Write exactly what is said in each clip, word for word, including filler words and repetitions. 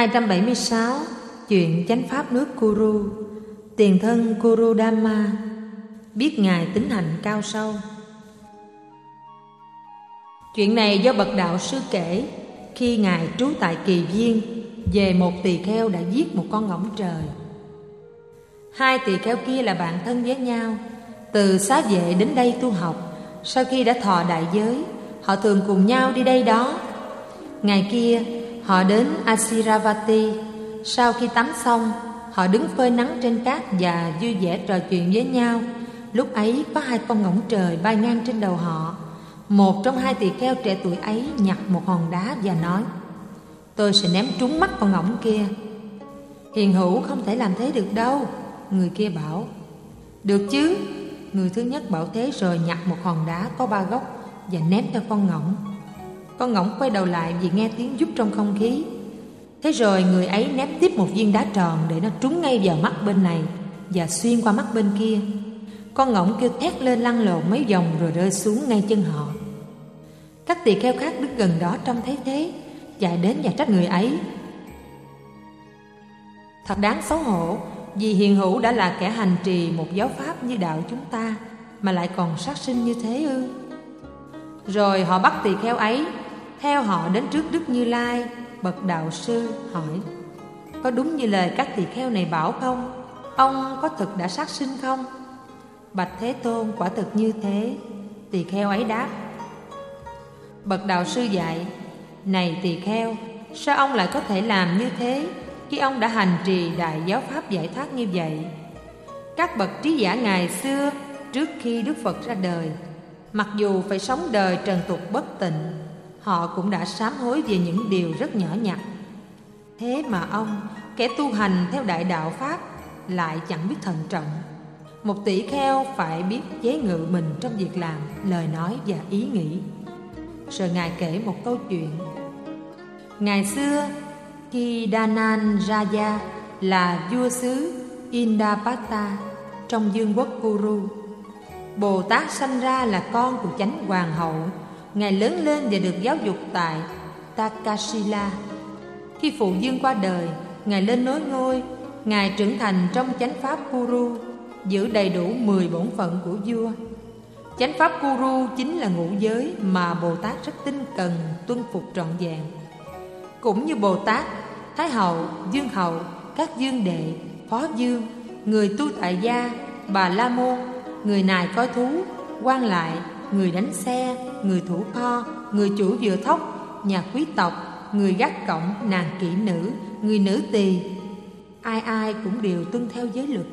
hai trăm bảy mươi sáu. Chuyện chánh pháp nước Kuru. Tiền thân Kurudhamma biết Ngài tính hạnh cao sâu. Chuyện này do bậc đạo sư kể khi Ngài trú tại Kỳ Viên về một tỳ kheo đã giết một con ngỗng trời. Hai tỳ kheo kia là bạn thân với nhau, từ xá vệ đến đây tu học. Sau khi đã thọ đại giới, họ thường cùng nhau đi đây đó. Ngày kia họ đến Asiravati. Sau khi tắm xong, họ đứng phơi nắng trên cát và vui vẻ trò chuyện với nhau. Lúc ấy có hai con ngỗng trời bay ngang trên đầu họ. Một trong hai tỳ kheo trẻ tuổi ấy nhặt một hòn đá và nói: "Tôi sẽ ném trúng mắt con ngỗng kia." "Hiền hữu không thể làm thế được đâu," người kia bảo. "Được chứ." Người thứ nhất bảo thế rồi nhặt một hòn đá có ba góc và ném cho con ngỗng. Con ngỗng quay đầu lại vì nghe tiếng vút trong không khí. Thế rồi người ấy ném tiếp một viên đá tròn để nó trúng ngay vào mắt bên này và xuyên qua mắt bên kia. Con ngỗng kêu thét lên lăn lộn mấy vòng rồi rơi xuống ngay chân họ. Các tỳ kheo khác đứng gần đó trông thấy thế, chạy đến và trách người ấy: "Thật đáng xấu hổ, vì hiền hữu đã là kẻ hành trì một giáo pháp như đạo chúng ta mà lại còn sát sinh như thế ư?" Rồi họ bắt tỳ kheo ấy theo họ đến trước Đức Như Lai. Bậc đạo sư hỏi: "Có đúng như lời các tỳ kheo này bảo không? Ông có thực đã sát sinh không?" "Bạch Thế Tôn, quả thực như thế," tỳ kheo ấy đáp. Bậc đạo sư dạy: "Này tỳ kheo, sao ông lại có thể làm như thế khi ông đã hành trì đại giáo pháp giải thoát như vậy? Các bậc trí giả ngày xưa trước khi Đức Phật ra đời, mặc dù phải sống đời trần tục bất tịnh, họ cũng đã sám hối về những điều rất nhỏ nhặt. Thế mà ông, kẻ tu hành theo đại đạo pháp, lại chẳng biết thận trọng. Một tỷ kheo phải biết chế ngự mình trong việc làm, lời nói và ý nghĩ." Rồi Ngài kể một câu chuyện. Ngày xưa, khi Danan Raja là vua xứ Indapata trong vương quốc Kuru, Bồ Tát sanh ra là con của chánh hoàng hậu. Ngài lớn lên và được giáo dục tại Takasila. Khi phụ vương qua đời, Ngài lên nối ngôi. Ngài trưởng thành trong chánh pháp Kuru, giữ đầy đủ mười bổn phận của vua. Chánh pháp Kuru chính là ngũ giới mà Bồ Tát rất tinh cần tuân phục trọn vẹn. Cũng như Bồ Tát, Thái hậu, vương hậu, các vương đệ, phó vương, người tu tại gia, bà la môn, người nài coi thú, quan lại, người đánh xe, người thủ kho, người chủ vựa thóc, nhà quý tộc, người gác cổng, nàng kỹ nữ, người nữ tỳ, ai ai cũng đều tuân theo giới luật.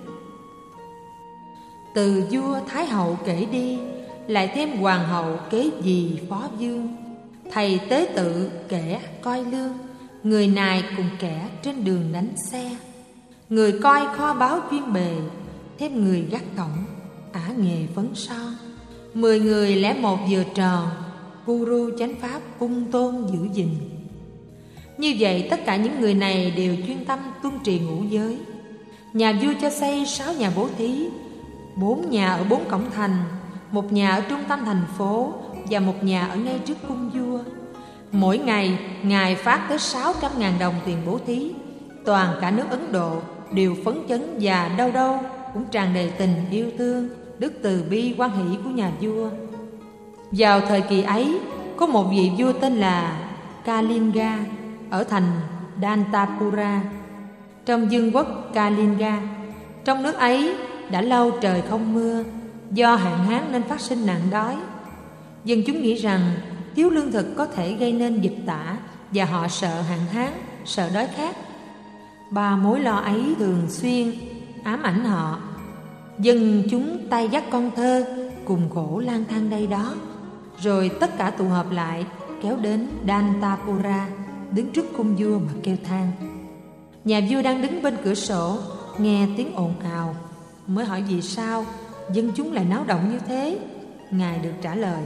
Từ vua Thái hậu kể đi, lại thêm hoàng hậu kế dì phó vương, thầy tế tự kẻ coi lương, người nài cùng kẻ trên đường đánh xe, người coi kho báu chuyên bề, thêm người gác cổng, ả nghề phấn son. Mười người lẻ một vừa tròn, Guru chánh pháp cung tôn giữ gìn. Như vậy tất cả những người này đều chuyên tâm tuân trì ngũ giới. Nhà vua cho xây sáu nhà bố thí, bốn nhà ở bốn cổng thành, một nhà ở trung tâm thành phố và một nhà ở ngay trước cung vua. Mỗi ngày Ngài phát tới sáu trăm ngàn đồng tiền bố thí. Toàn cả nước Ấn Độ đều phấn chấn và đâu đâu cũng tràn đầy tình yêu thương, đức từ bi hoan hỷ của nhà vua. Vào thời kỳ ấy, có một vị vua tên là Kalinga ở thành Dantapura trong vương quốc Kalinga. Trong nước ấy đã lâu trời không mưa, do hạn hán nên phát sinh nạn đói. Dân chúng nghĩ rằng thiếu lương thực có thể gây nên dịch tả, và họ sợ hạn hán, sợ đói khát. Ba mối lo ấy thường xuyên ám ảnh họ. Dân chúng tay dắt con thơ cùng khổ lang thang đây đó. Rồi tất cả tụ họp lại, kéo đến Dantapura, đứng trước cung vua mà kêu than. Nhà vua đang đứng bên cửa sổ, nghe tiếng ồn ào, mới hỏi vì sao dân chúng lại náo động như thế. Ngài được trả lời: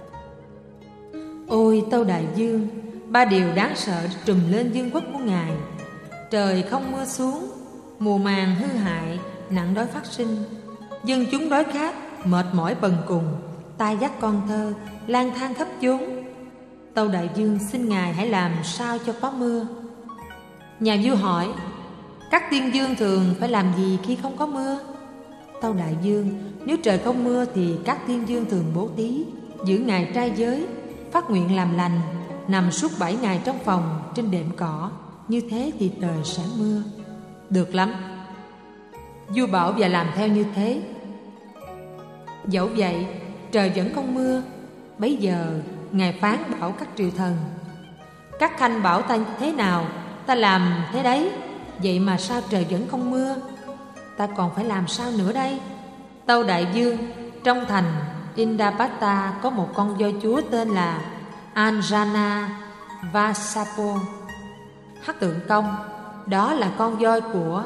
"Ôi Tâu Đại Vương, ba điều đáng sợ trùm lên vương quốc của Ngài. Trời không mưa xuống, mùa màng hư hại, nạn đói phát sinh, dân chúng đói khát, mệt mỏi bần cùng, tay dắt con thơ, lang thang khắp chốn. Tâu Đại Vương xin Ngài hãy làm sao cho có mưa." Nhà vua hỏi: các tiên dương thường phải làm gì khi không có mưa? Tâu đại vương: nếu trời không mưa thì các tiên dương thường bố thí, giữ ngày trai giới, phát nguyện làm lành, nằm suốt bảy ngày trong phòng trên đệm cỏ, như thế thì trời sẽ mưa. Được lắm. Vua bảo và làm theo như thế. Dẫu vậy trời vẫn không mưa. Bấy giờ ngài phán bảo các triều thần: các khanh bảo ta thế nào ta làm thế đấy, vậy mà sao trời vẫn không mưa? Ta còn phải làm sao nữa đây? Tâu đại vương: trong thành Indapata có một con voi chúa tên là Anjana Vasapo Hắc Tượng Công. Đó là con voi của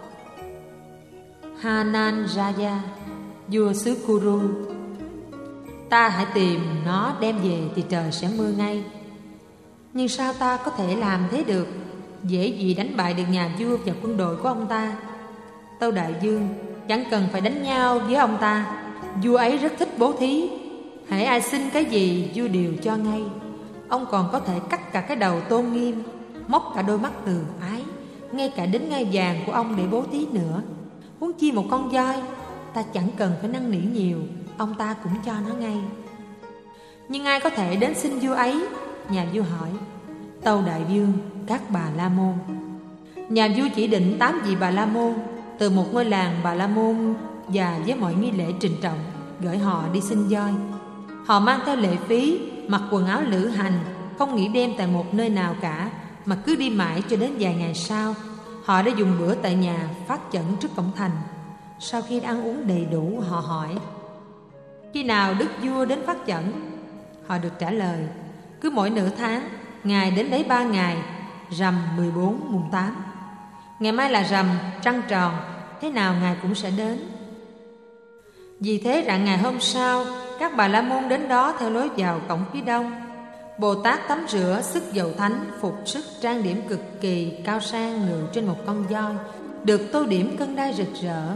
Hananjaya, vua xứ Kuru. Ta hãy tìm nó đem về thì trời sẽ mưa ngay. Nhưng sao ta có thể làm thế được? Dễ gì đánh bại được nhà vua và quân đội của ông ta. Tâu đại vương: chẳng cần phải đánh nhau với ông ta. Vua ấy rất thích bố thí. hễ ai xin cái gì vua đều cho ngay. Ông còn có thể cắt cả cái đầu tôn nghiêm, móc cả đôi mắt từ ái, ngay cả đến ngai vàng của ông để bố thí nữa. Huống chi một con voi, ta chẳng cần phải năn nỉ nhiều, ông ta cũng cho nó ngay. Nhưng ai có thể đến xin vua ấy? Nhà vua hỏi. Tâu đại vương: các bà la môn. Nhà vua chỉ định tám vị bà la môn từ một ngôi làng bà la môn và với mọi nghi lễ trình trọng, gửi họ đi xin voi. Họ mang theo lệ phí, mặc quần áo lữ hành, không nghỉ đêm tại một nơi nào cả, mà cứ đi mãi cho đến vài ngày sau. Họ đã dùng bữa tại nhà phát chẩn trước cổng thành. Sau khi ăn uống đầy đủ, họ hỏi: khi nào đức vua đến phát chẩn? Họ được trả lời: cứ mỗi nửa tháng, ngài đến đấy ba ngày, rằm mười bốn mùng tám. Ngày mai là rằm trăng tròn, thế nào ngài cũng sẽ đến. Vì thế rạng ngày hôm sau, các bà la môn đến đó theo lối vào cổng phía đông. Bồ Tát tắm rửa, sức dầu thánh, phục sức trang điểm cực kỳ cao sang, ngự trên một con voi, được tô điểm cân đai rực rỡ.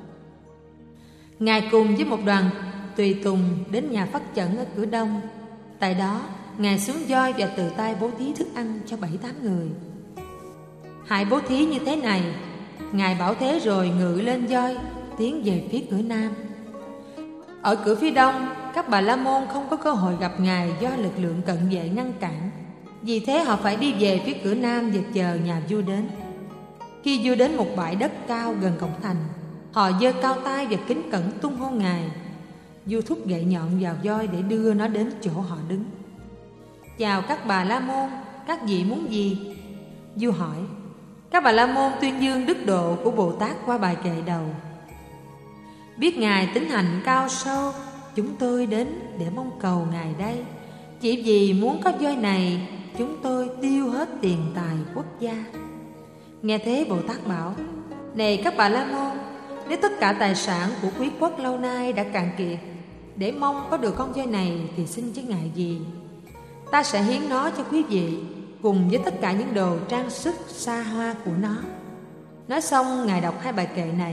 Ngài cùng với một đoàn tùy tùng đến nhà phát chẩn ở cửa đông. Tại đó, ngài xuống voi và từ tay bố thí thức ăn cho bảy tám người. Hãy bố thí như thế này. Ngài bảo thế rồi ngự lên voi, tiến về phía cửa nam. Ở cửa phía đông, các bà la môn không có cơ hội gặp ngài do lực lượng cận vệ ngăn cản. Vì thế họ phải đi về phía cửa nam và chờ nhà vua đến. Khi vua đến một bãi đất cao gần cổng thành, họ giơ cao tay và kính cẩn tung hô ngài. Vua thúc gậy nhọn vào voi để đưa nó đến chỗ họ đứng. Chào các bà la môn, các vị muốn gì? Vua hỏi. Các bà la môn tuyên dương đức độ của Bồ Tát qua bài kệ đầu. Biết ngài tính hạnh cao sâu, chúng tôi đến để mong cầu ngài đây. Chỉ vì muốn có voi này, chúng tôi tiêu hết tiền tài quốc gia. Nghe thế Bồ Tát bảo: này các bà la môn, nếu tất cả tài sản của quý quốc lâu nay đã cạn kiệt, để mong có được con voi này thì xin chứ ngại gì. Ta sẽ hiến nó cho quý vị, cùng với tất cả những đồ trang sức xa hoa của nó. Nói xong, ngài đọc hai bài kệ này.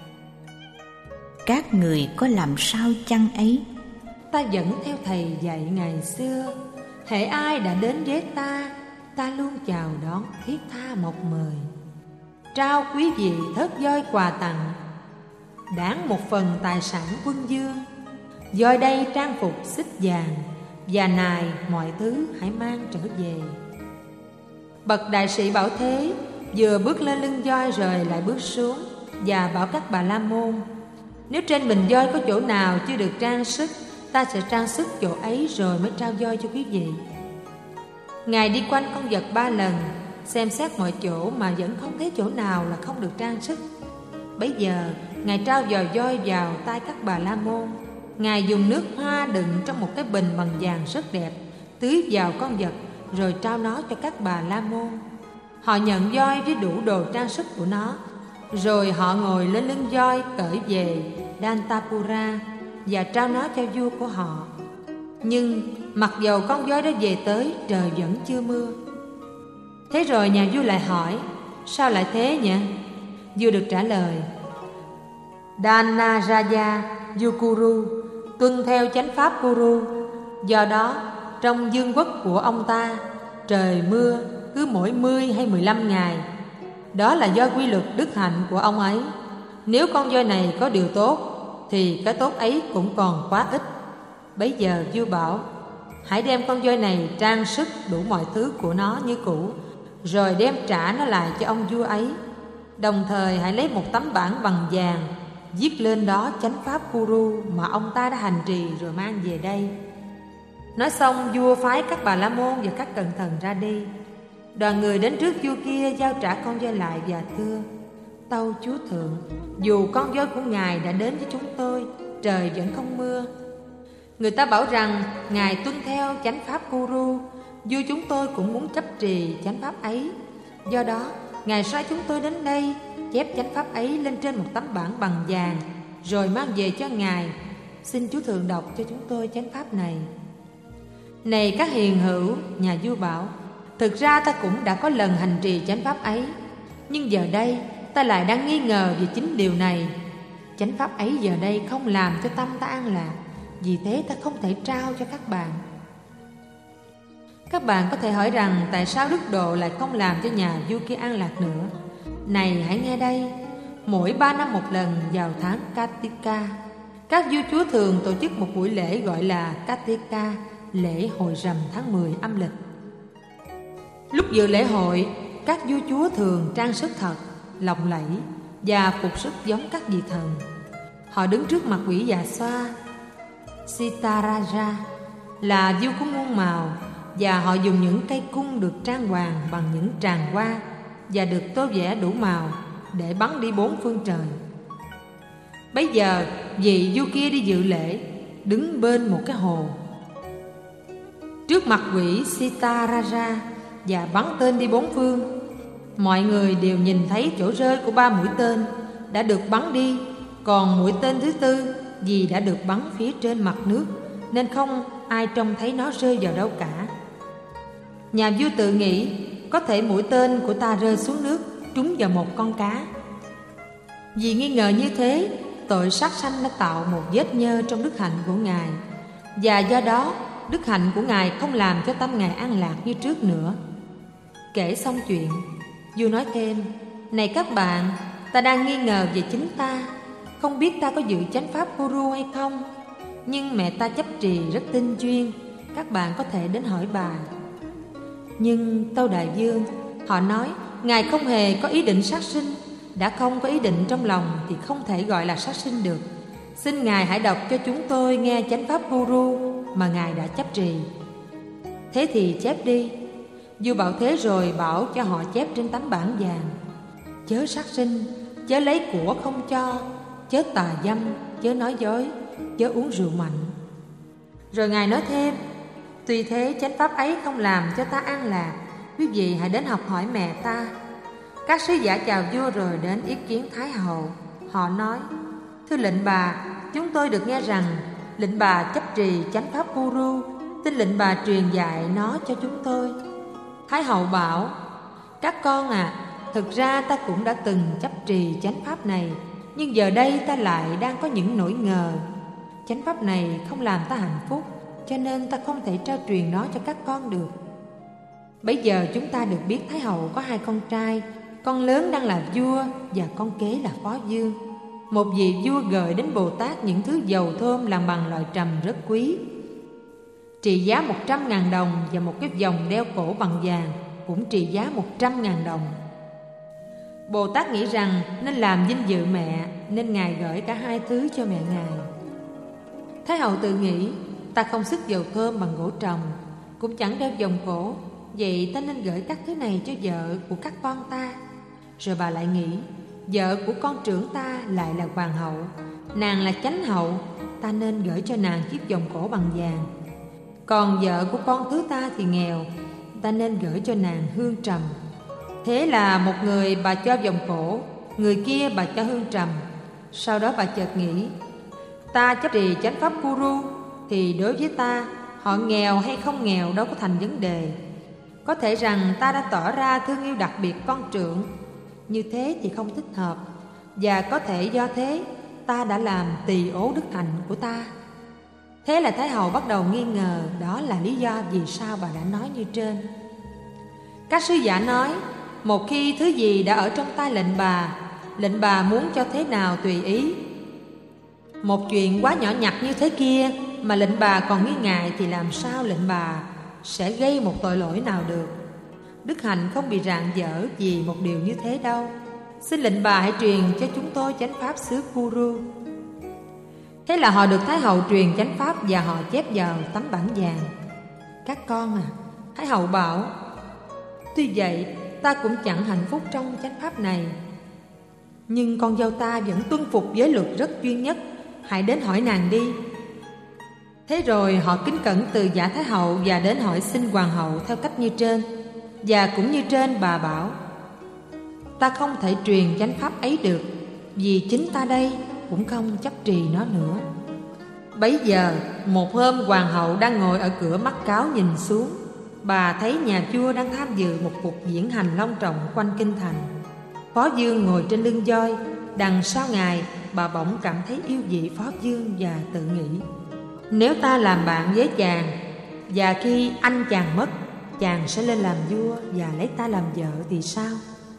Các người có làm sao chăng ấy? Ta vẫn theo thầy dạy ngày xưa. Hễ ai đã đến với ta, ta luôn chào đón thiết tha một mời. Trao quý vị thớt voi quà tặng, đáng một phần tài sản quân dương. Voi đây trang phục xích vàng, và nài mọi thứ hãy mang trở về. Bậc đại sĩ bảo thế, vừa bước lên lưng voi rồi lại bước xuống, và bảo các bà la môn: nếu trên mình voi có chỗ nào chưa được trang sức, ta sẽ trang sức chỗ ấy rồi mới trao voi cho quý vị. Ngài đi quanh con vật ba lần, xem xét mọi chỗ mà vẫn không thấy chỗ nào là không được trang sức. Bấy giờ ngài trao giò voi vào tay các bà la môn. Ngài dùng nước hoa đựng trong một cái bình bằng vàng rất đẹp, tưới vào con vật rồi trao nó cho các bà la môn. Họ nhận voi với đủ đồ trang sức của nó, rồi họ ngồi lên lưng voi cởi về Dantapura và trao nó cho vua của họ. Nhưng mặc dầu con voi đã về tới, trời vẫn chưa mưa. Thế rồi nhà vua lại hỏi: sao lại thế nhỉ? Vua được trả lời: Dhanaraja vua Kuru tuân theo chánh pháp Kuru. Do đó trong vương quốc của ông ta, trời mưa cứ mỗi mười hay mười lăm ngày. Đó là do quy luật đức hạnh của ông ấy. Nếu con voi này có điều tốt thì cái tốt ấy cũng còn quá ít. Bấy giờ vua bảo: hãy đem con voi này trang sức đủ mọi thứ của nó như cũ, rồi đem trả nó lại cho ông vua ấy. Đồng thời hãy lấy một tấm bảng bằng vàng, viết lên đó chánh pháp Guru mà ông ta đã hành trì rồi mang về đây. Nói xong, vua phái các bà la môn và các cận thần ra đi. Đoàn người đến trước vua kia giao trả con voi lại và thưa: tâu chúa thượng, dù con voi của ngài đã đến với chúng tôi, trời vẫn không mưa. Người ta bảo rằng ngài tuân theo chánh pháp Guru, vua chúng tôi cũng muốn chấp trì chánh pháp ấy. Do đó ngài sai chúng tôi đến đây chép chánh pháp ấy lên trên một tấm bảng bằng vàng, rồi mang về cho ngài. Xin chúa thượng đọc cho chúng tôi chánh pháp này. Này các hiền hữu, nhà vua bảo, thực ra ta cũng đã có lần hành trì chánh pháp ấy, nhưng giờ đây ta lại đang nghi ngờ về chính điều này. Chánh pháp ấy giờ đây không làm cho tâm ta an lạc, vì thế ta không thể trao cho các bạn. Các bạn có thể hỏi rằng tại sao Đức Độ lại không làm cho nhà vua kia an lạc nữa? Này hãy nghe đây. Mỗi ba năm một lần vào tháng Kartika, các vua chúa thường tổ chức một buổi lễ gọi là Kartika, lễ hội rằm tháng mười âm lịch. Lúc dự lễ hội, các vua chúa thường trang sức thật, lộng lẫy và phục sức giống các vị thần. Họ đứng trước mặt quỷ già xoa Sitaraja, là vua của muôn màu, và họ dùng những cây cung được trang hoàng bằng những tràng hoa và được tô vẽ đủ màu để bắn đi bốn phương trời. Bấy giờ vị vua kia đi dự lễ, đứng bên một cái hồ trước mặt quỷ Sitaraja và bắn tên đi bốn phương. Mọi người đều nhìn thấy chỗ rơi của ba mũi tên đã được bắn đi, còn mũi tên thứ tư vì đã được bắn phía trên mặt nước nên không ai trông thấy nó rơi vào đâu cả. Nhà vua tự nghĩ có thể mũi tên của ta rơi xuống nước, trúng vào một con cá. Vì nghi ngờ như thế, tội sát sanh đã tạo một vết nhơ trong đức hạnh của ngài, và do đó đức hạnh của ngài không làm cho tâm ngài an lạc như trước nữa. Kể xong chuyện, vua nói thêm: này các bạn, ta đang nghi ngờ về chính ta, không biết ta có giữ chánh pháp Guru hay không. Nhưng mẹ ta chấp trì rất tinh chuyên, các bạn có thể đến hỏi bà. Nhưng tâu đại vương, họ nói ngài không hề có ý định sát sinh. Đã không có ý định trong lòng thì không thể gọi là sát sinh được. Xin ngài hãy đọc cho chúng tôi nghe chánh pháp Guru mà ngài đã chấp trì. Thế thì chép đi. Vua bảo thế rồi bảo cho họ chép trên tấm bảng vàng: chớ sát sinh, chớ lấy của không cho, chớ tà dâm, chớ nói dối, chớ uống rượu mạnh. Rồi ngài nói thêm: tuy thế chánh pháp ấy không làm cho ta an lạc, quý vị hãy đến học hỏi mẹ ta. Các sứ giả chào vua rồi đến ý kiến Thái hậu. Họ nói: thưa lệnh bà, chúng tôi được nghe rằng lệnh bà chấp trì chánh pháp Guru, xin lệnh bà truyền dạy nó cho chúng tôi. Thái hậu bảo: các con à, thực ra ta cũng đã từng chấp trì chánh pháp này, nhưng giờ đây ta lại đang có những nỗi ngờ. Chánh pháp này không làm ta hạnh phúc, cho nên ta không thể trao truyền nó cho các con được. Bây giờ chúng ta được biết Thái hậu có hai con trai, con lớn đang là vua và con kế là phó vương. Một vị vua gợi đến Bồ Tát những thứ dầu thơm làm bằng loại trầm rất quý, trị giá một trăm ngàn đồng, và một cái vòng đeo cổ bằng vàng cũng trị giá một trăm ngàn đồng. Bồ Tát nghĩ rằng nên làm vinh dự mẹ, nên ngài gửi cả hai thứ cho mẹ ngài. Thái hậu tự nghĩ: ta không sức dầu thơm bằng gỗ trồng, cũng chẳng đeo vòng cổ, vậy ta nên gửi các thứ này cho vợ của các con ta. Rồi bà lại nghĩ: vợ của con trưởng ta lại là hoàng hậu, nàng là chánh hậu, ta nên gửi cho nàng chiếc vòng cổ bằng vàng. Còn vợ của con thứ ta thì nghèo, ta nên gửi cho nàng hương trầm. Thế là một người bà cho vòng cổ, người kia bà cho hương trầm. Sau đó bà chợt nghĩ: ta chấp trì chánh pháp Guru thì đối với ta, họ nghèo hay không nghèo đâu có thành vấn đề. Có thể rằng ta đã tỏ ra thương yêu đặc biệt con trưởng, như thế thì không thích hợp, và có thể do thế ta đã làm tỳ ố đức hạnh của ta. Thế là Thái hậu bắt đầu nghi ngờ đó là lý do vì sao bà đã nói như trên. Các sứ giả nói, một khi thứ gì đã ở trong tay lệnh bà, lệnh bà muốn cho thế nào tùy ý. Một chuyện quá nhỏ nhặt như thế kia mà lệnh bà còn nghi ngại, thì làm sao lệnh bà sẽ gây một tội lỗi nào được. Đức Hạnh không bị rạng dở vì một điều như thế đâu. Xin lệnh bà hãy truyền cho chúng tôi chánh pháp xứ Kuru. Thế là họ được Thái hậu truyền chánh pháp và họ chép vào tấm bản vàng. Các con à, Thái hậu bảo, tuy vậy ta cũng chẳng hạnh phúc trong chánh pháp này, nhưng con dâu ta vẫn tuân phục giới luật rất chuyên nhất, hãy đến hỏi nàng đi. Thế rồi họ kính cẩn từ giả Thái hậu và đến hỏi xin hoàng hậu theo cách như trên. Và cũng như trên, bà bảo, ta không thể truyền chánh pháp ấy được, vì chính ta đây cũng không chấp trì nó nữa. Bấy giờ một hôm, hoàng hậu đang ngồi ở cửa mắt cáo nhìn xuống. Bà thấy nhà vua đang tham dự một cuộc diễn hành long trọng quanh kinh thành. Phó vương ngồi trên lưng voi, đằng sau ngài bà bỗng cảm thấy yêu dị Phó vương và tự nghĩ, nếu ta làm bạn với chàng, và khi anh chàng mất, chàng sẽ lên làm vua và lấy ta làm vợ thì sao?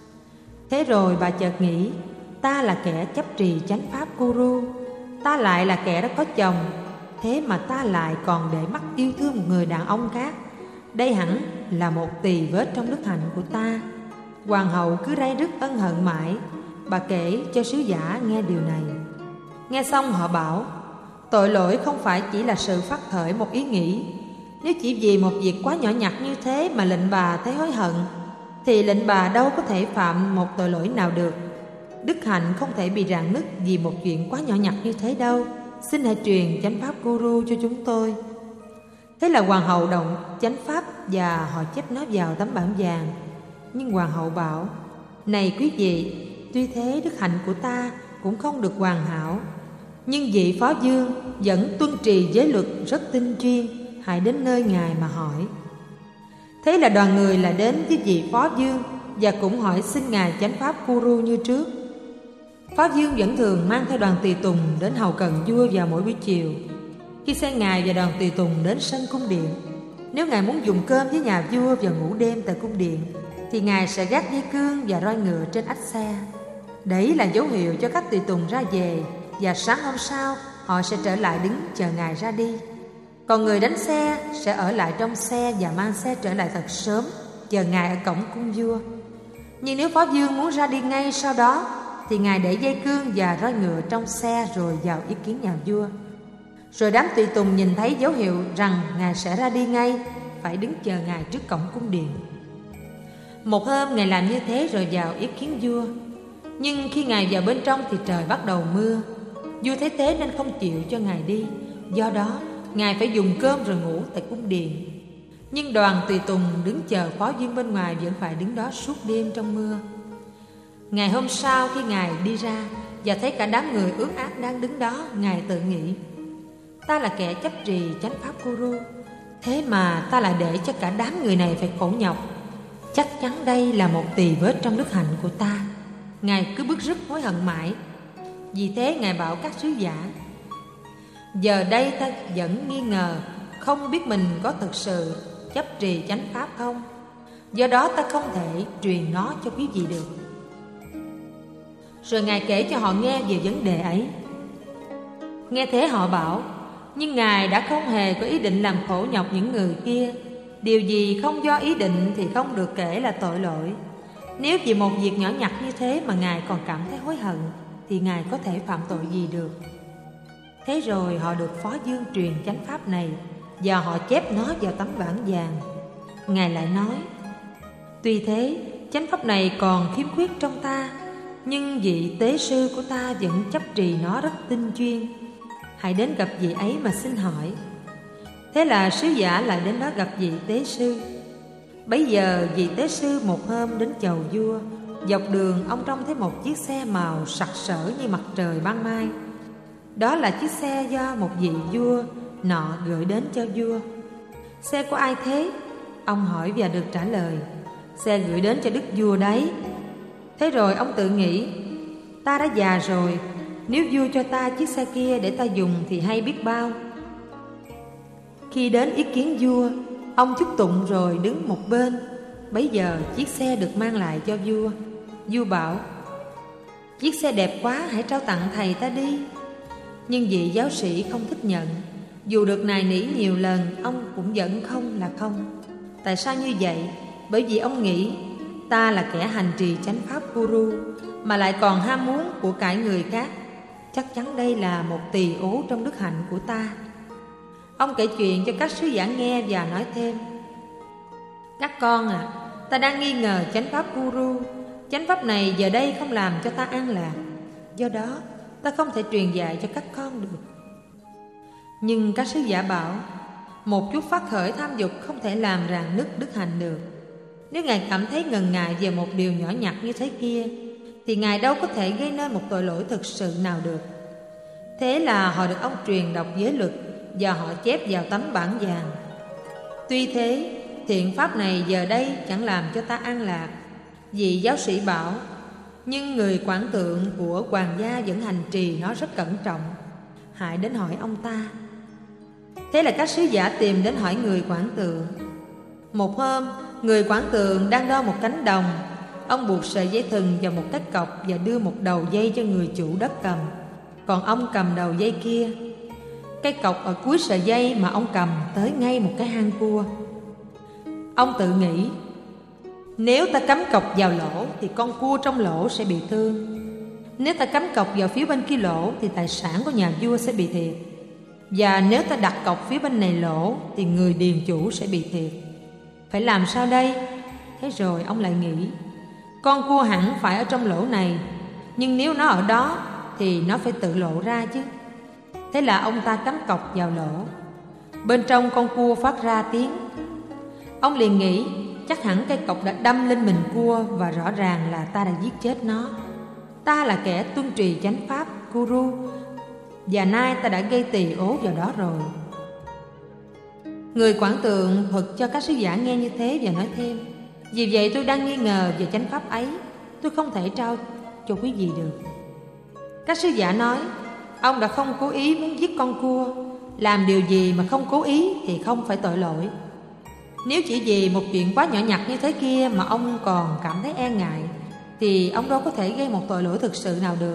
Thế rồi bà chợt nghĩ, ta là kẻ chấp trì chánh pháp Kuru, ta lại là kẻ đã có chồng, thế mà ta lại còn để mắt yêu thương một người đàn ông khác. Đây hẳn là một tỳ vết trong đức hạnh của ta. Hoàng hậu cứ ray rứt ân hận mãi. Bà kể cho sứ giả nghe điều này. Nghe xong họ bảo, tội lỗi không phải chỉ là sự phát khởi một ý nghĩ. Nếu chỉ vì một việc quá nhỏ nhặt như thế mà lệnh bà thấy hối hận, thì lệnh bà đâu có thể phạm một tội lỗi nào được. Đức Hạnh không thể bị rạn nứt vì một chuyện quá nhỏ nhặt như thế đâu. Xin hãy truyền chánh pháp Kuru cho chúng tôi. Thế là hoàng hậu động chánh pháp và họ chép nó vào tấm bản vàng. Nhưng hoàng hậu bảo, này quý vị, tuy thế đức hạnh của ta cũng không được hoàn hảo, nhưng vị Phó vương vẫn tuân trì giới luật rất tinh chuyên, hãy đến nơi ngài mà hỏi. Thế là đoàn người là đến với vị Phó vương và cũng hỏi xin ngài chánh pháp Kuru như trước. Phó vương vẫn thường mang theo đoàn tùy tùng đến hầu cận vua vào mỗi buổi chiều. Khi xe ngài và đoàn tùy tùng đến sân cung điện, nếu ngài muốn dùng cơm với nhà vua và ngủ đêm tại cung điện, thì ngài sẽ gác dây cương và roi ngựa trên ách xe. Đấy là dấu hiệu cho các tùy tùng ra về, và sáng hôm sau họ sẽ trở lại đứng chờ ngài ra đi. Còn người đánh xe sẽ ở lại trong xe và mang xe trở lại thật sớm, chờ ngài ở cổng cung vua. Nhưng nếu Phó vương muốn ra đi ngay sau đó, thì ngài để dây cương và roi ngựa trong xe rồi vào ý kiến nhà vua. Rồi đám tùy tùng nhìn thấy dấu hiệu rằng ngài sẽ ra đi ngay, phải đứng chờ ngài trước cổng cung điện. Một hôm ngài làm như thế rồi vào ý kiến vua. Nhưng khi ngài vào bên trong thì trời bắt đầu mưa. Vua thấy thế nên không chịu cho ngài đi. Do đó ngài phải dùng cơm rồi ngủ tại cung điện. Nhưng đoàn tùy tùng đứng chờ Phó vương bên ngoài vẫn phải đứng đó suốt đêm trong mưa. Ngày hôm sau khi ngài đi ra và thấy cả đám người ướt át đang đứng đó, ngài tự nghĩ, ta là kẻ chấp trì chánh pháp Kuru, thế mà ta lại để cho cả đám người này phải khổ nhọc. Chắc chắn đây là một tỳ vết trong đức hạnh của ta. Ngài cứ bứt rứt hối hận mãi. Vì thế ngài bảo các sứ giả, giờ đây ta vẫn nghi ngờ, không biết mình có thực sự chấp trì chánh pháp không. Do đó ta không thể truyền nó cho quý vị được. Rồi ngài kể cho họ nghe về vấn đề ấy. Nghe thế họ bảo, nhưng ngài đã không hề có ý định làm khổ nhọc những người kia. Điều gì không do ý định thì không được kể là tội lỗi. Nếu vì một việc nhỏ nhặt như thế mà ngài còn cảm thấy hối hận, thì ngài có thể phạm tội gì được. Thế rồi họ được Phó vương truyền chánh pháp này, và họ chép nó vào tấm bản vàng. Ngài lại nói, tuy thế chánh pháp này còn khiếm khuyết trong ta, nhưng vị tế sư của ta vẫn chấp trì nó rất tinh chuyên. Hãy đến gặp vị ấy mà xin hỏi. Thế là sứ giả lại đến đó gặp vị tế sư. Bấy giờ vị tế sư một hôm đến chầu vua. Dọc đường ông trông thấy một chiếc xe màu sặc sỡ như mặt trời ban mai. Đó là chiếc xe do một vị vua nọ gửi đến cho vua. Xe của ai thế? Ông hỏi và được trả lời, xe gửi đến cho đức vua đấy. Thế rồi ông tự nghĩ, ta đã già rồi, nếu vua cho ta chiếc xe kia để ta dùng thì hay biết bao. Khi đến ý kiến vua, ông chúc tụng rồi đứng một bên. Bấy giờ chiếc xe được mang lại cho vua. Vua bảo: chiếc xe đẹp quá, hãy trao tặng thầy ta đi. Nhưng vị giáo sĩ không thích nhận. Dù được nài nỉ nhiều lần, ông cũng vẫn không là không. Tại sao như vậy? Bởi vì ông nghĩ ta là kẻ hành trì chánh pháp guru, mà lại còn ham muốn của cải người khác. Chắc chắn đây là một tỳ ố trong đức hạnh của ta. Ông kể chuyện cho các sứ giả nghe và nói thêm: các con à, ta đang nghi ngờ chánh pháp guru. Chánh pháp này giờ đây không làm cho ta an lạc, do đó ta không thể truyền dạy cho các con được. Nhưng các sứ giả bảo: một chút phát khởi tham dục không thể làm rạn nứt đức hạnh được. Nếu Ngài cảm thấy ngần ngại về một điều nhỏ nhặt như thế kia, thì Ngài đâu có thể gây nên một tội lỗi thực sự nào được. Thế là họ được ông truyền đọc giới luật và họ chép vào tấm bản vàng. Tuy thế, thiện pháp này giờ đây chẳng làm cho ta an lạc. Vị giáo sĩ bảo: nhưng người quản tượng của hoàng gia vẫn hành trì nó rất cẩn trọng, hãy đến hỏi ông ta. Thế là các sứ giả tìm đến hỏi người quản tượng. Một hôm, người quản tượng đang đo một cánh đồng. Ông buộc sợi dây thừng vào một cái cọc và đưa một đầu dây cho người chủ đất cầm, còn ông cầm đầu dây kia. Cái cọc ở cuối sợi dây mà ông cầm tới ngay một cái hang cua. Ông tự nghĩ: nếu ta cắm cọc vào lỗ thì con cua trong lỗ sẽ bị thương. Nếu ta cắm cọc vào phía bên kia lỗ thì tài sản của nhà vua sẽ bị thiệt. Và nếu ta đặt cọc phía bên này lỗ thì người điền chủ sẽ bị thiệt. Phải làm sao đây? Thế rồi ông lại nghĩ: con cua hẳn phải ở trong lỗ này, nhưng nếu nó ở đó thì nó phải tự lộ ra chứ. Thế là ông ta cắm cọc vào lỗ. Bên trong con cua phát ra tiếng. Ông liền nghĩ chắc hẳn cây cọc đã đâm lên mình cua, và rõ ràng là ta đã giết chết nó. Ta là kẻ tuân trì chánh pháp guru, và nay ta đã gây tỳ ố vào đó rồi. Người quản tượng thuật cho các sứ giả nghe như thế và nói thêm: vì vậy tôi đang nghi ngờ về chánh pháp ấy, tôi không thể trao cho quý vị được. Các sứ giả nói: ông đã không cố ý muốn giết con cua. Làm điều gì mà không cố ý thì không phải tội lỗi. Nếu chỉ vì một chuyện quá nhỏ nhặt như thế kia mà ông còn cảm thấy e ngại, thì ông đâu có thể gây một tội lỗi thực sự nào được.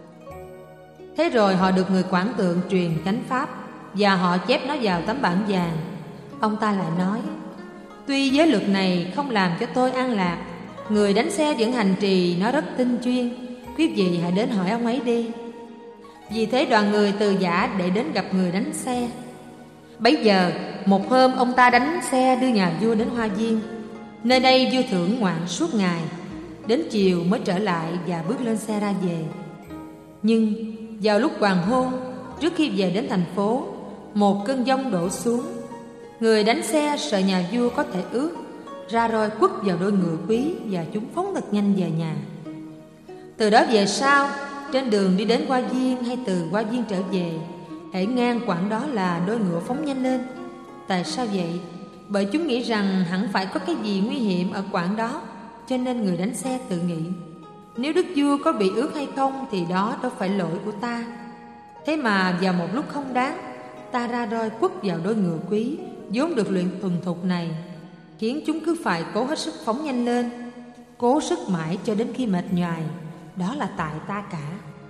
Thế rồi họ được người quản tượng truyền chánh pháp, và họ chép nó vào tấm bản vàng. Ông ta lại nói: tuy giới luật này không làm cho tôi an lạc, người đánh xe vẫn hành trì nó rất tinh chuyên. Quý vị hãy đến hỏi ông ấy đi. Vì thế đoàn người từ giả để đến gặp người đánh xe. Bấy giờ một hôm ông ta đánh xe đưa nhà vua đến Hoa Viên. Nơi đây vua thưởng ngoạn suốt ngày. Đến chiều mới trở lại và bước lên xe ra về. Nhưng vào lúc hoàng hôn, trước khi về đến thành phố, một cơn giông đổ xuống. Người đánh xe sợ nhà vua có thể ướt, ra roi quất vào đôi ngựa quý, và chúng phóng thật nhanh về nhà. Từ đó về sau, trên đường đi đến Hoa Viên hay từ Hoa Viên trở về, hễ ngang quãng đó là đôi ngựa phóng nhanh lên. Tại sao vậy? Bởi chúng nghĩ rằng hẳn phải có cái gì nguy hiểm ở quãng đó, cho nên người đánh xe tự nghĩ: nếu đức vua có bị ướt hay không thì đó đâu phải lỗi của ta. Thế mà vào một lúc không đáng, ta ra roi quất vào đôi ngựa quý vốn được luyện thuần thục này, khiến chúng cứ phải cố hết sức phóng nhanh lên, cố sức mãi cho đến khi mệt nhoài. Đó là tại ta cả.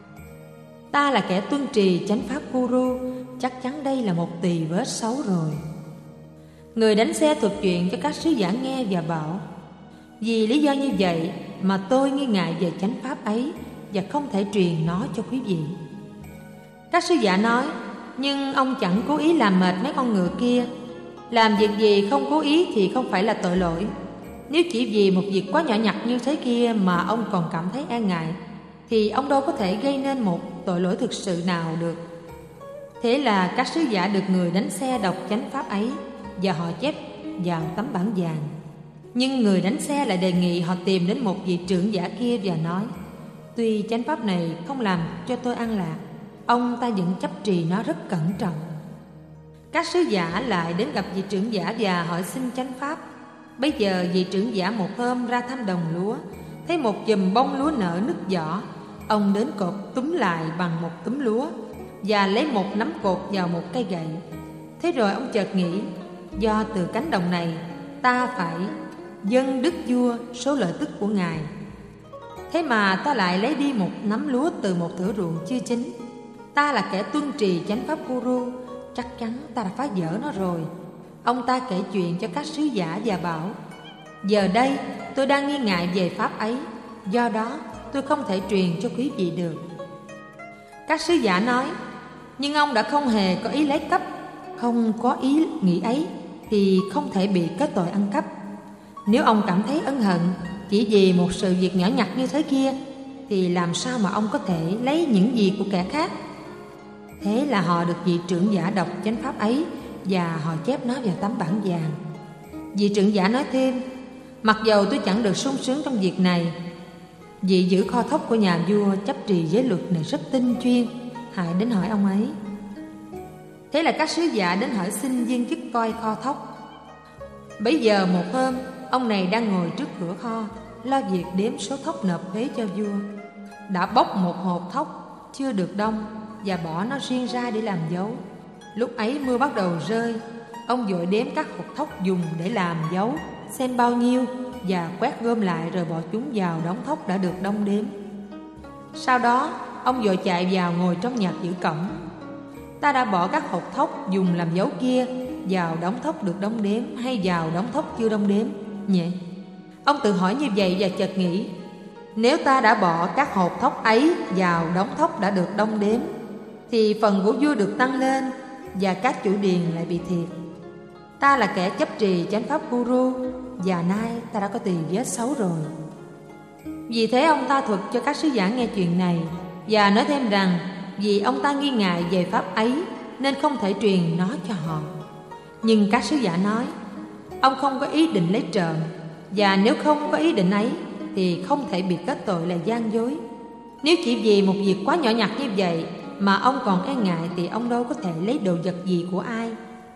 Ta là kẻ tuân trì chánh pháp guru, chắc chắn đây là một tỳ vết xấu rồi. Người đánh xe thuật chuyện cho các sứ giả nghe và bảo: vì lý do như vậy mà tôi nghi ngại về chánh pháp ấy và không thể truyền nó cho quý vị. Các sứ giả nói: nhưng ông chẳng cố ý làm mệt mấy con ngựa kia. Làm việc gì không cố ý thì không phải là tội lỗi. Nếu chỉ vì một việc quá nhỏ nhặt như thế kia mà ông còn cảm thấy e ngại, thì ông đâu có thể gây nên một tội lỗi thực sự nào được. Thế là các sứ giả được người đánh xe đọc chánh pháp ấy, và họ chép vào tấm bản vàng. Nhưng người đánh xe lại đề nghị họ tìm đến một vị trưởng giả kia và nói: tuy chánh pháp này không làm cho tôi an lạc, ông ta vẫn chấp trì nó rất cẩn trọng. Các sứ giả lại đến gặp vị trưởng giả và hỏi xin chánh pháp. Bây giờ vị trưởng giả một hôm ra thăm đồng lúa, thấy một chùm bông lúa nở nứt vỏ. Ông đến cột túm lại bằng một túm lúa và lấy một nắm cột vào một cây gậy. Thế rồi ông chợt nghĩ: do từ cánh đồng này ta phải dâng đức vua số lợi tức của ngài. Thế mà ta lại lấy đi một nắm lúa từ một thửa ruộng chưa chín. Ta là kẻ tuân trì chánh pháp Guru, chắc chắn ta đã phá vỡ nó rồi. Ông ta kể chuyện cho các sứ giả và bảo: giờ đây tôi đang nghi ngại về pháp ấy, do đó tôi không thể truyền cho quý vị được. Các sứ giả nói: nhưng ông đã không hề có ý lấy cắp, không có ý nghĩ ấy thì không thể bị kết tội ăn cắp. Nếu ông cảm thấy ân hận chỉ vì một sự việc nhỏ nhặt như thế kia, thì làm sao mà ông có thể lấy những gì của kẻ khác? Thế là họ được vị trưởng giả đọc chánh pháp ấy, và họ chép nó vào tấm bảng vàng. Vị trưởng giả nói thêm: mặc dầu tôi chẳng được sung sướng trong việc này, vị giữ kho thóc của nhà vua chấp trì giới luật này rất tinh chuyên, hãy đến hỏi ông ấy. Thế là các sứ giả đến hỏi xin viên chức coi kho thóc. Bấy giờ một hôm, ông này đang ngồi trước cửa kho, lo việc đếm số thóc nộp thuế cho vua. Đã bóc một hộp thóc chưa được đông và bỏ nó riêng ra để làm dấu. Lúc ấy mưa bắt đầu rơi. Ông vội đếm các hột thóc dùng để làm dấu, xem bao nhiêu, và quét gom lại rồi bỏ chúng vào đống thóc đã được đông đếm. Sau đó ông vội chạy vào ngồi trong nhà giữ cổng. Ta đã bỏ các hột thóc dùng làm dấu kia vào đống thóc được đông đếm hay vào đống thóc chưa đông đếm nhỉ? Ông tự hỏi như vậy và chợt nghĩ: nếu ta đã bỏ các hột thóc ấy vào đống thóc đã được đông đếm, thì phần của vua được tăng lên và các chủ điền lại bị thiệt. Ta là kẻ chấp trì chánh pháp Guru, và nay ta đã có tỳ vết xấu rồi. Vì thế ông ta thuật cho các sứ giả nghe chuyện này, và nói thêm rằng vì ông ta nghi ngại về pháp ấy nên không thể truyền nó cho họ. Nhưng các sứ giả nói: ông không có ý định lấy trộm, và nếu không có ý định ấy thì không thể bị kết tội là gian dối. Nếu chỉ vì một việc quá nhỏ nhặt như vậy mà ông còn e ngại, thì ông đâu có thể lấy đồ vật gì của ai.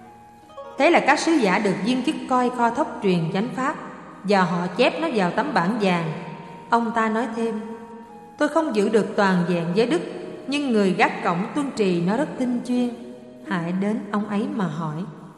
Thế là các sứ giả được viên chức coi kho thóc truyền chánh pháp, và họ chép nó vào tấm bảng vàng. Ông ta nói thêm: tôi không giữ được toàn vẹn giới đức, nhưng người gác cổng tuân trì nó rất tinh chuyên, hãy đến ông ấy mà hỏi.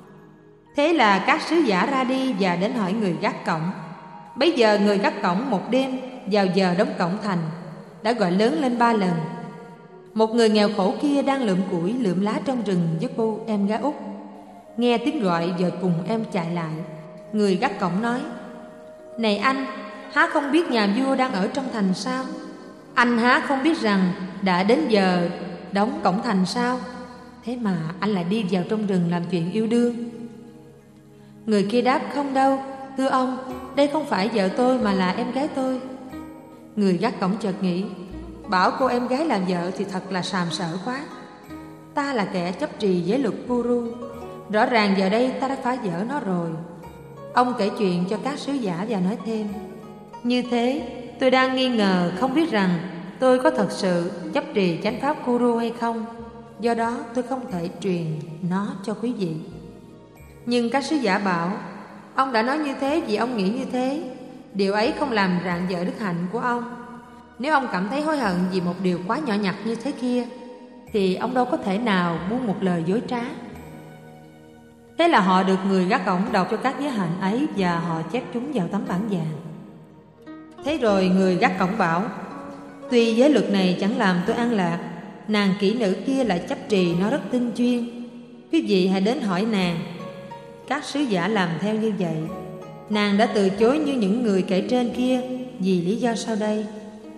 Thế là các sứ giả ra đi và đến hỏi người gác cổng. Bấy giờ người gác cổng một đêm vào giờ đóng cổng thành đã gọi lớn lên ba lần: một người nghèo khổ kia đang lượm củi lượm lá trong rừng với cô em gái út. Nghe tiếng gọi vội cùng em chạy lại. Người gác cổng nói: này anh, há không biết nhà vua đang ở trong thành sao? Anh há không biết rằng đã đến giờ đóng cổng thành sao? Thế mà anh lại đi vào trong rừng làm chuyện yêu đương. Người kia đáp: không đâu, thưa ông, đây không phải vợ tôi mà là em gái tôi. Người gác cổng chợt nghĩ: bảo cô em gái làm vợ thì thật là sàm sỡ quá. Ta là kẻ chấp trì giới luật Guru, rõ ràng giờ đây ta đã phá vỡ nó rồi. Ông kể chuyện cho các sứ giả và nói thêm: như thế tôi đang nghi ngờ không biết rằng tôi có thật sự chấp trì chánh pháp Guru hay không, do đó tôi không thể truyền nó cho quý vị. Nhưng các sứ giả bảo: ông đã nói như thế vì ông nghĩ như thế. Điều ấy không làm rạng rỡ đức hạnh của ông. Nếu ông cảm thấy hối hận vì một điều quá nhỏ nhặt như thế kia, thì ông đâu có thể nào buông một lời dối trá. Thế là họ được người gác cổng đọc cho các giới hạnh ấy, và họ chép chúng vào tấm bảng vàng. Thế rồi người gác cổng bảo: tuy giới luật này chẳng làm tôi an lạc, nàng kỹ nữ kia lại chấp trì nó rất tinh chuyên. Quý vị hãy đến hỏi nàng. Các sứ giả làm theo như vậy. Nàng đã từ chối như những người kể trên kia vì lý do sau đây: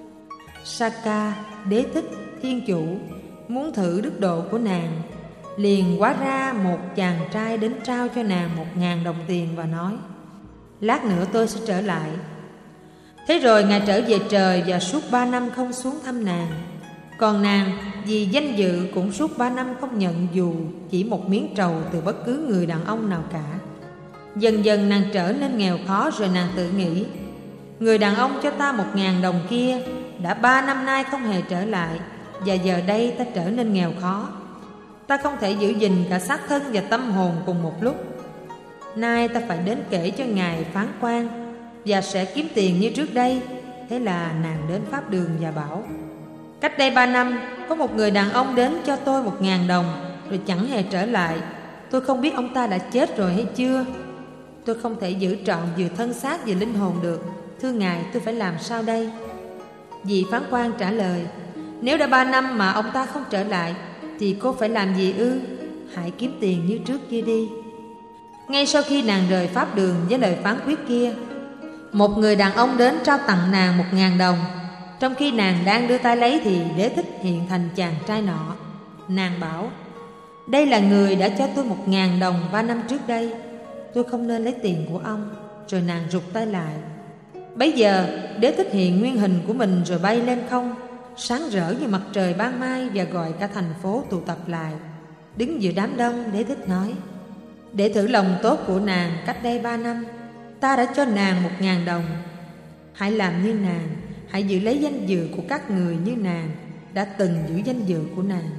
Saka, đế thích, thiên chủ muốn thử đức độ của nàng, liền hóa ra một chàng trai đến trao cho nàng một ngàn đồng tiền và nói: lát nữa tôi sẽ trở lại. Thế rồi ngài trở về trời và suốt ba năm không xuống thăm nàng. Còn nàng vì danh dự cũng suốt ba năm không nhận dù chỉ một miếng trầu từ bất cứ người đàn ông nào cả. Dần dần nàng trở nên nghèo khó, rồi nàng tự nghĩ: người đàn ông cho ta một ngàn đồng kia đã ba năm nay không hề trở lại, và giờ đây ta trở nên nghèo khó. Ta không thể giữ gìn cả xác thân và tâm hồn cùng một lúc. Nay ta phải đến kể cho ngài phán quan, và sẽ kiếm tiền như trước đây. Thế là nàng đến pháp đường và bảo: cách đây ba năm có một người đàn ông đến cho tôi một ngàn đồng, rồi chẳng hề trở lại. Tôi không biết ông ta đã chết rồi hay chưa. Tôi không thể giữ trọn vừa thân xác vừa linh hồn được. Thưa ngài, tôi phải làm sao đây? Vị phán quan trả lời: Nếu đã ba năm mà ông ta không trở lại thì cô phải làm gì ư? Hãy kiếm tiền như trước kia đi. Ngay sau khi nàng rời pháp đường với lời phán quyết kia, một người đàn ông đến trao tặng nàng một ngàn đồng. Trong khi nàng đang đưa tay lấy thì Đế Thích hiện thành chàng trai nọ. Nàng bảo: Đây là người đã cho tôi một ngàn đồng ba năm trước đây. Tôi không nên lấy tiền của ông. Rồi nàng rụt tay lại. Bấy giờ Đế Thích hiện nguyên hình của mình rồi bay lên không, sáng rỡ như mặt trời ban mai, và gọi cả thành phố tụ tập lại. Đứng giữa đám đông, Đế Thích nói: Để thử lòng tốt của nàng, cách đây ba năm ta đã cho nàng một ngàn đồng. Hãy làm như nàng, hãy giữ lấy danh dự của các người như nàng đã từng giữ danh dự của nàng.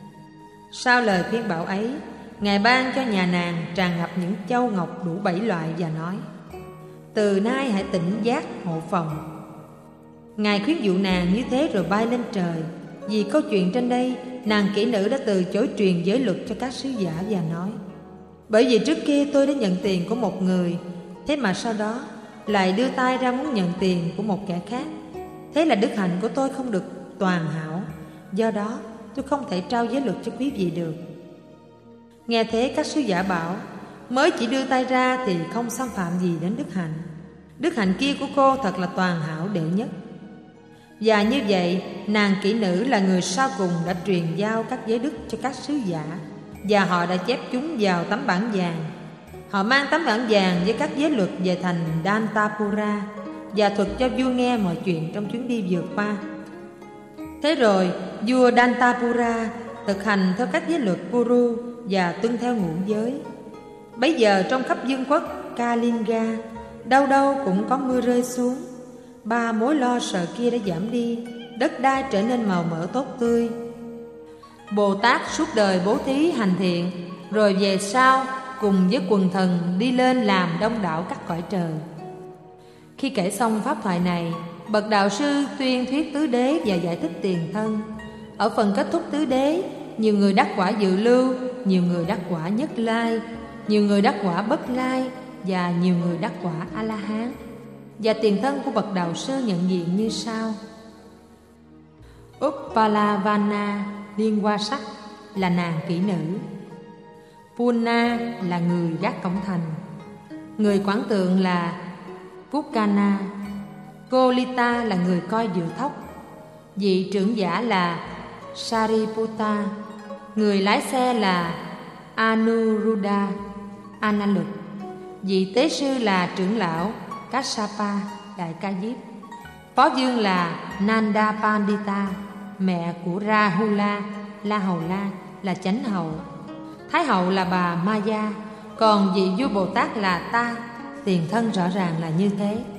Sau lời khuyên bảo ấy, Ngài ban cho nhà nàng tràn ngập những châu ngọc đủ bảy loại và nói: Từ nay hãy tỉnh giác hộ phòng. Ngài khuyến dụ nàng như thế rồi bay lên trời. Vì câu chuyện trên đây, nàng kỹ nữ đã từ chối truyền giới luật cho các sứ giả và nói: Bởi vì trước kia tôi đã nhận tiền của một người, thế mà sau đó lại đưa tay ra muốn nhận tiền của một kẻ khác. Thế là đức hạnh của tôi không được toàn hảo. Do đó tôi không thể trao giới luật cho quý vị được. Nghe thế các sứ giả bảo: Mới chỉ đưa tay ra thì không xâm phạm gì đến đức hạnh. Đức hạnh kia của cô thật là toàn hảo đệ nhất. Và như vậy, nàng kỹ nữ là người sau cùng đã truyền giao các giới đức cho các sứ giả, và họ đã chép chúng vào tấm bản vàng. Họ mang tấm bản vàng với các giới luật về thành Dantapura và thuật cho vua nghe mọi chuyện trong chuyến đi vừa qua. Thế rồi vua Dantapura thực hành theo các giới luật Kuru và tuân theo ngũ giới. Bấy giờ trong khắp vương quốc Kalinga, đâu đâu cũng có mưa rơi xuống. Ba mối lo sợ kia đã giảm đi, đất đai trở nên màu mỡ tốt tươi. Bồ Tát suốt đời bố thí hành thiện, rồi về sau cùng với quần thần đi lên làm đông đảo các cõi trời. Khi kể xong pháp thoại này, bậc đạo sư tuyên thuyết tứ đế và giải thích tiền thân. Ở phần kết thúc tứ đế, nhiều người đắc quả dự lưu, nhiều người đắc quả nhất lai, nhiều người đắc quả bất lai, và nhiều người đắc quả A La Hán. Và tiền thân của bậc đạo sư nhận diện như sau: Uppalavana liên qua sắc là nàng kỹ nữ, Puna là người gác cổng thành, người quản tượng là Pukana, Kolita là người coi dựa thóc, vị trưởng giả là Sariputta, người lái xe là Anuruddha Analuk, vị tế sư là trưởng lão Kassapa Đại Ca Diếp, phó vương là Nanda Pandita, mẹ của Rahula La Hầu La là chánh hậu, thái hậu là bà Maya, còn vị vua Bồ Tát là ta. Tiền thân rõ ràng là như thế.